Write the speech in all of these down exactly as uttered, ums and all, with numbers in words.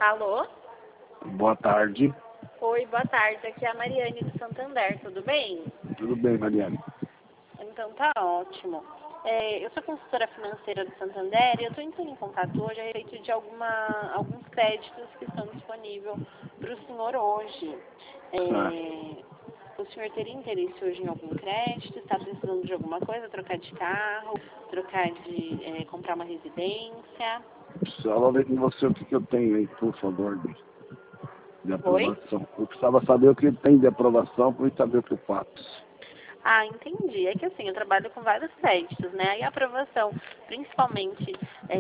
Alô? Boa tarde. Oi, boa tarde. Aqui é a Mariane do Santander, tudo bem? Tudo bem, Mariane? Então tá ótimo. É, eu sou consultora financeira do Santander e eu estou entrando em contato hoje a respeito de alguma, alguns créditos que estão disponíveis para o senhor hoje. É, o senhor teria interesse hoje em algum crédito? Está precisando de alguma coisa? Trocar de carro? Trocar de... É, comprar uma residência? Precisava ver com você o que, que eu tenho aí, por favor, de, de Oi? aprovação. Eu precisava saber o que tem de aprovação para eu saber o que eu faço. Ah, entendi. É que assim, eu trabalho com vários créditos, né? E a aprovação, principalmente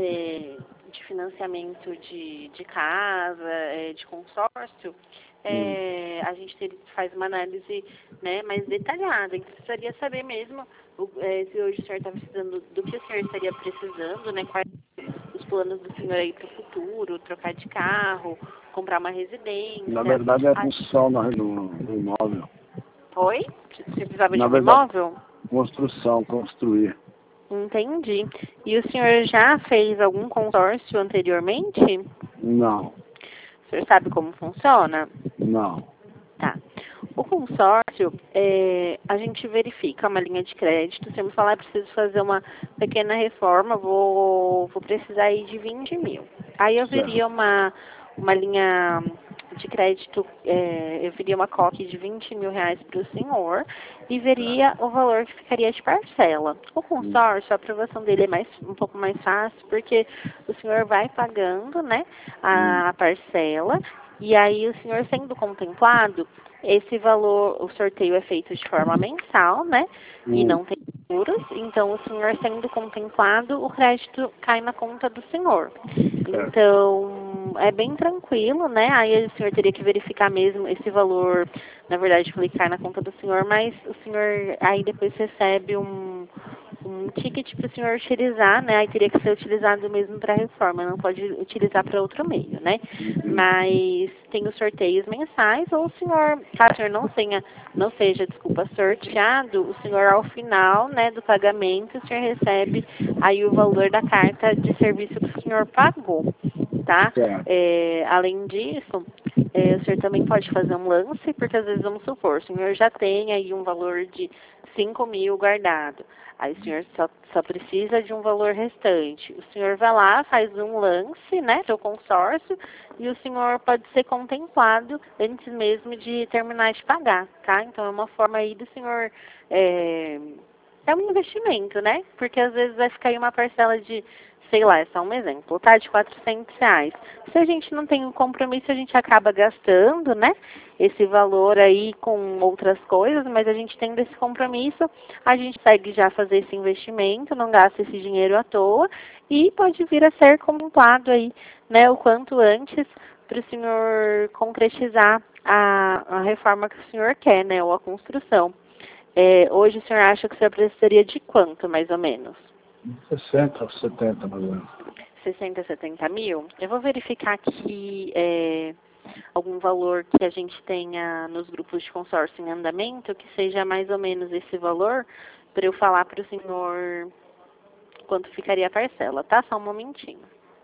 é, de financiamento de, de casa, é, de consórcio, Hum. é, a gente ter, faz uma análise, né, mais detalhada. Então, precisaria saber mesmo o, é, se hoje o senhor está precisando, do que o senhor estaria precisando, né? Quais os planos do senhor aí para o futuro, trocar de carro, comprar uma residência. Na verdade, é a Ah, construção no, no, no imóvel. oi? Você precisava de Na um verdade, imóvel? construção, construir. Entendi. E o senhor já fez algum consórcio anteriormente? Não, O senhor sabe como funciona? não. Tá. O consórcio, é, a gente verifica uma linha de crédito. Se eu me falar, preciso fazer uma pequena reforma, vou, vou precisar aí de vinte mil. Aí eu veria Certo. uma, uma linha de crédito, é, eu veria uma coque de vinte mil reais para o senhor e Certo. veria o valor que ficaria de parcela. O Hum. consórcio, a aprovação dele é mais, um pouco mais fácil, porque o senhor vai pagando, né, Hum. a parcela, e aí o senhor sendo contemplado, esse valor, o sorteio é feito de forma mensal, né, e Hum. não tem juros, então o senhor sendo contemplado, o crédito cai na conta do senhor. Certo. Então, é bem tranquilo, né? Aí o senhor teria que verificar mesmo esse valor, na verdade, clicar na conta do senhor, mas o senhor aí depois recebe um, um ticket para o senhor utilizar, né? Aí teria que ser utilizado mesmo para a reforma, não pode utilizar para outro meio, né? Entendi. Mas tem os sorteios mensais, ou o senhor, caso o senhor não tenha, não seja, desculpa, sorteado, o senhor ao final, né, do pagamento, o senhor recebe aí o valor da carta de serviço que o senhor pagou, tá? Certo. É, além disso, é, o senhor também pode fazer um lance, porque às vezes, vamos supor, o senhor já tem aí um valor de cinco mil guardado. Aí o senhor só, só precisa de um valor restante. O senhor vai lá, faz um lance, né, do consórcio, e o senhor pode ser contemplado antes mesmo de terminar de pagar, tá? Então é uma forma aí do senhor... É, é um investimento, né? Porque às vezes vai ficar aí uma parcela de, sei lá, é só um exemplo, tá? De quatrocentos reais. Se a gente não tem um compromisso, a gente acaba gastando, né? Esse valor aí com outras coisas, mas a gente tendo esse compromisso, a gente consegue já fazer esse investimento, não gasta esse dinheiro à toa e pode vir a ser contemplado aí, né? O quanto antes para o senhor concretizar a, a reforma que o senhor quer, né? Ou a construção. É, hoje o senhor acha que o senhor precisaria de quanto, mais ou menos? sessenta, setenta, mais ou menos. sessenta, setenta mil? Eu vou verificar aqui é, algum valor que a gente tenha nos grupos de consórcio em andamento, que seja mais ou menos esse valor, para eu falar para o senhor quanto ficaria a parcela, tá? Só um momentinho.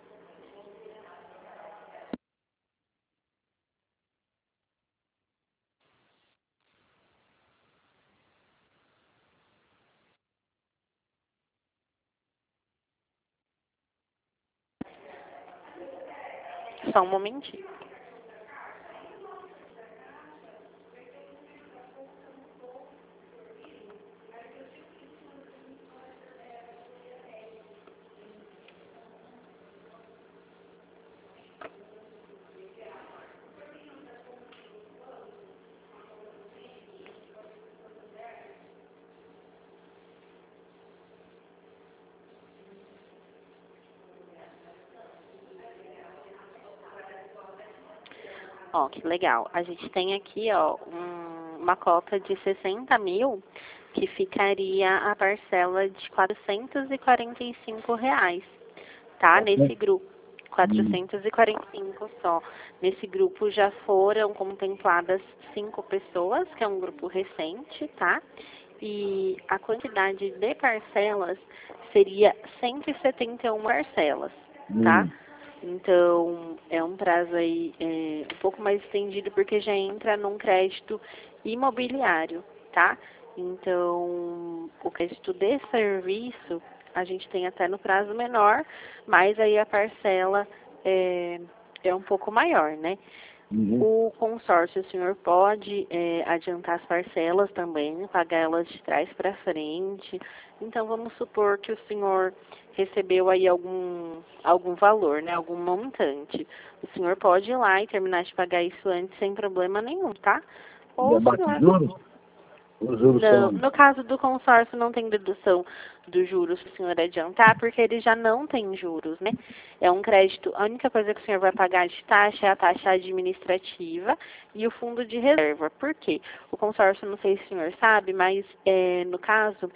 Só um momentinho. Ó, que legal. A gente tem aqui, ó, um, uma cota de sessenta mil, que ficaria a parcela de quatrocentos e quarenta e cinco reais, tá? Nesse grupo. Hum. quatrocentos e quarenta e cinco só. Nesse grupo já foram contempladas cinco pessoas, que é um grupo recente, tá? E a quantidade de parcelas seria cento e setenta e uma parcelas, tá? Hum. Então, é um prazo aí é, um pouco mais estendido, porque já entra num crédito imobiliário, tá? Então, o crédito de serviço, a gente tem até no prazo menor, mas aí a parcela é, é um pouco maior, né? Uhum. O consórcio, o senhor pode é, adiantar as parcelas também, pagar elas de trás para frente. Então, vamos supor que o senhor recebeu aí algum, algum valor, né, algum montante. O senhor pode ir lá e terminar de pagar isso antes sem problema nenhum, tá? Ou o Debate senhor... juros? Os juros Não, são... no caso do consórcio não tem dedução dos juros para o senhor adiantar, porque ele já não tem juros, né? É um crédito, a única coisa que o senhor vai pagar de taxa é a taxa administrativa e o fundo de reserva. Por quê? O consórcio, não sei se o senhor sabe, mas é, no caso,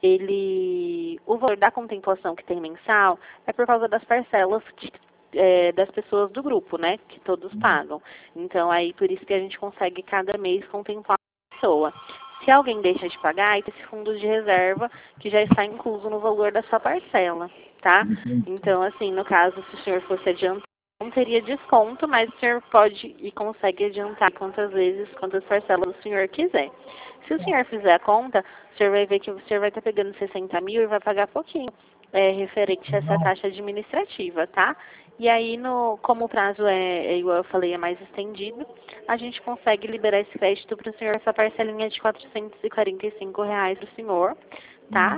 ele, o valor da contemplação que tem mensal é por causa das parcelas de, é, das pessoas do grupo, né? Que todos pagam. Então, aí por isso que a gente consegue cada mês contemplar a pessoa. Se alguém deixa de pagar, aí tem esse fundo de reserva que já está incluso no valor da sua parcela, tá? Então, assim, no caso, se o senhor fosse adiantar, não teria desconto, mas o senhor pode e consegue adiantar quantas vezes, quantas parcelas o senhor quiser. Se o senhor fizer a conta, o senhor vai ver que o senhor vai estar pegando sessenta mil e vai pagar pouquinho, é, referente a essa taxa administrativa, tá? E aí, no, como o prazo é, é, igual eu falei, é mais estendido, a gente consegue liberar esse crédito para o senhor, essa parcelinha de quatrocentos e quarenta e cinco reais do senhor, tá?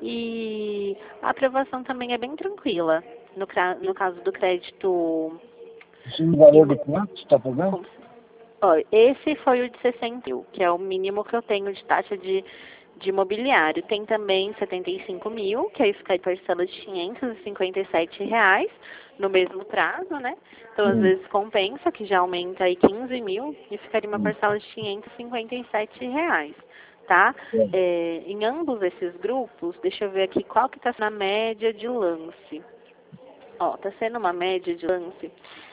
E a aprovação também é bem tranquila. No, no caso do crédito... Esse é o valor de quanto você está pagando? Como, ó, esse foi o de sessenta mil, que é o mínimo que eu tenho de taxa de, de imobiliário. Tem também setenta e cinco mil, que aí fica em parcela de quinhentos e cinquenta e sete reais no mesmo prazo, né? Então, às Sim. vezes, compensa, que já aumenta aí quinze mil e ficaria uma parcela de quinhentos e cinquenta e sete reais, tá? É, em ambos esses grupos, deixa eu ver aqui qual que está na média de lance. Ó, tá sendo uma média de lance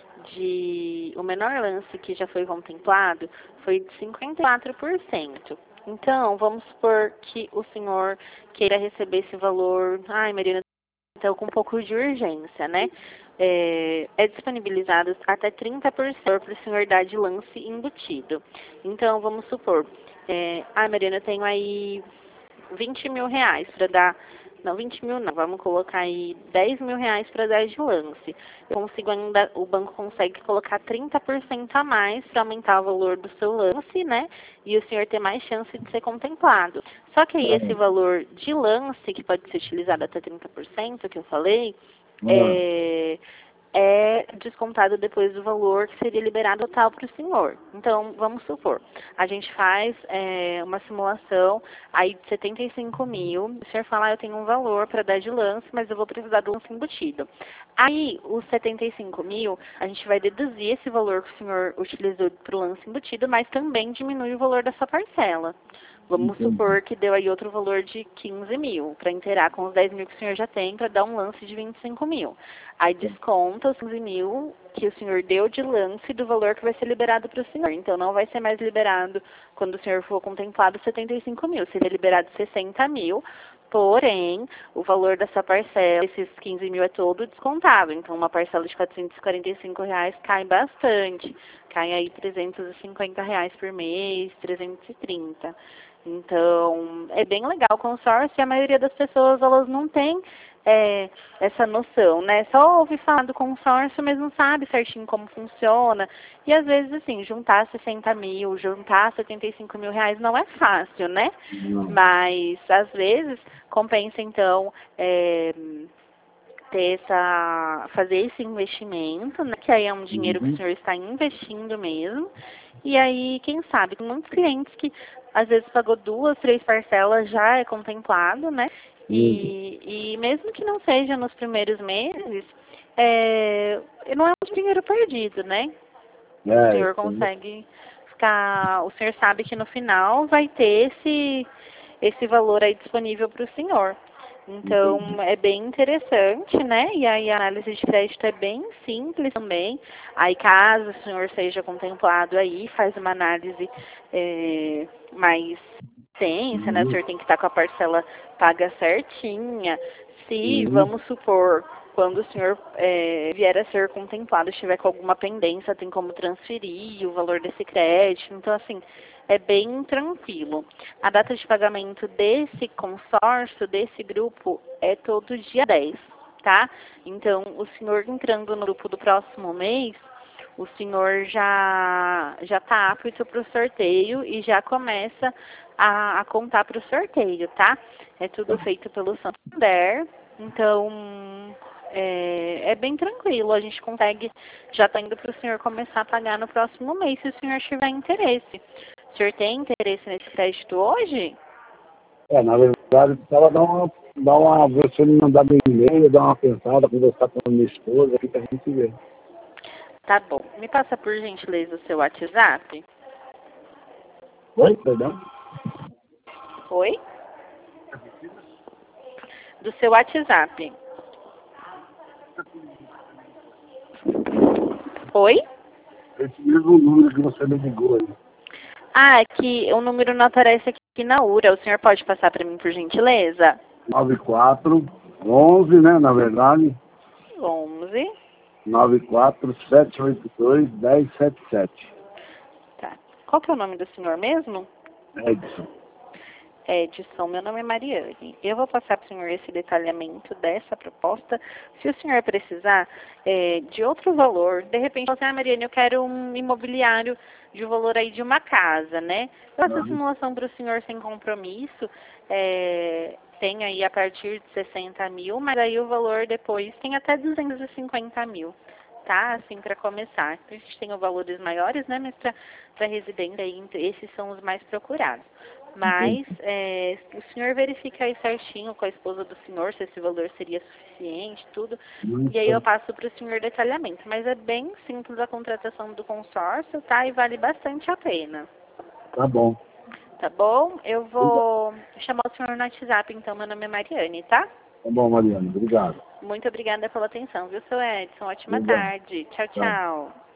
de... O menor lance que já foi contemplado foi de cinquenta e quatro por cento. Então, vamos supor que o senhor queira receber esse valor... Ai, Marina, então com um pouco de urgência, né? É, é disponibilizado até trinta por cento para o senhor dar de lance embutido. Então, vamos supor... É, ai, Marina, eu tenho aí vinte mil reais para dar... Não, vinte mil não, vamos colocar aí dez mil reais para dar de lance. Eu consigo ainda, o banco consegue colocar trinta por cento a mais para aumentar o valor do seu lance, né? E o senhor ter mais chance de ser contemplado. Só que aí esse valor de lance, que pode ser utilizado até trinta por cento, que eu falei, é, é descontado depois do valor que seria liberado total para o senhor. Então, vamos supor, a gente faz é, uma simulação aí de setenta e cinco mil, o senhor fala, ah, eu tenho um valor para dar de lance, mas eu vou precisar do lance embutido. Aí, os setenta e cinco mil, a gente vai deduzir esse valor que o senhor utilizou para o lance embutido, mas também diminui o valor da sua parcela. Vamos Entendi. supor que deu aí outro valor de quinze mil, para inteirar com os dez mil que o senhor já tem, para dar um lance de vinte e cinco mil. Aí desconta os quinze mil que o senhor deu de lance do valor que vai ser liberado para o senhor. Então, não vai ser mais liberado, quando o senhor for contemplado, setenta e cinco mil. Seria liberado sessenta mil, porém, o valor dessa parcela, esses quinze mil é todo descontado. Então, uma parcela de quatrocentos e quarenta e cinco reais cai bastante. Cai aí trezentos e cinquenta reais por mês, trezentos e trinta. Então, é bem legal o consórcio e a maioria das pessoas, elas não tem é, essa noção, né? Só ouve falar do consórcio, mas não sabe certinho como funciona. E às vezes, assim, juntar sessenta mil, juntar setenta e cinco mil reais não é fácil, né? Não. Mas, às vezes, compensa, então, é, ter essa, fazer esse investimento, né? Que aí é um dinheiro que o Uhum. senhor está investindo mesmo. E aí, quem sabe, tem muitos clientes que às vezes pagou duas, três parcelas, já é contemplado, né? E, e mesmo que não seja nos primeiros meses, é, não é um dinheiro perdido, né? O É, senhor consegue ficar, o senhor sabe que no final vai ter esse, esse valor aí disponível para o senhor. Então, entendi. é bem interessante, né? E aí a análise de crédito é bem simples também. Aí, caso o senhor seja contemplado aí, faz uma análise é, mais extensa, né? O senhor tem que estar com a parcela paga certinha. Se, Uhum. vamos supor, quando o senhor é, vier a ser contemplado, estiver com alguma pendência, tem como transferir o valor desse crédito. Então, assim, é bem tranquilo. A data de pagamento desse consórcio, desse grupo, é todo dia dez, tá? Então, o senhor entrando no grupo do próximo mês, o senhor já já está apto para o sorteio e já começa a, a contar para o sorteio, tá? É tudo feito pelo Santander, então é, é bem tranquilo. A gente consegue, já está indo para o senhor começar a pagar no próximo mês, se o senhor tiver interesse. O senhor tem interesse nesse crédito hoje? É, na verdade, precisava dar uma, dar uma, você me mandar um e-mail, dar uma pensada, conversar com a minha esposa, aqui pra gente ver. Tá bom. Me passa, por gentileza, o seu WhatsApp. Oi, perdão? Oi? Do seu WhatsApp. Oi? Esse mesmo número que você me ligou aí. Ah, é que o número não aparece aqui na U R A. O senhor pode passar para mim, por gentileza? nove quatro onze, né, na verdade. onze. nove quatro sete oito dois um zero sete sete. Tá. Qual que é o nome do senhor mesmo? Edson. Edson, meu nome é Mariane. Eu vou passar para o senhor esse detalhamento dessa proposta. Se o senhor precisar é, de outro valor, de repente, você, ah, Mariane, eu quero um imobiliário de um valor aí de uma casa, né? Eu faço a simulação para o senhor sem compromisso, é, tem aí a partir de sessenta mil, mas aí o valor depois tem até duzentos e cinquenta mil. Tá? Assim, para começar. A gente tem os valores maiores, né? Mas para residência, aí, esses são os mais procurados. Mas é, o senhor verifica aí certinho com a esposa do senhor se esse valor seria suficiente, tudo. E aí eu passo para o senhor detalhamento. Mas é bem simples a contratação do consórcio, tá? E vale bastante a pena. Tá bom. Tá bom? Eu vou chamar o senhor no WhatsApp, então. Meu nome é Mariane, tá? Tá bom, Mariana. Obrigado. Muito obrigada pela atenção, viu, seu Edson? Ótima Obrigado. tarde. Tchau, Tchau. tchau.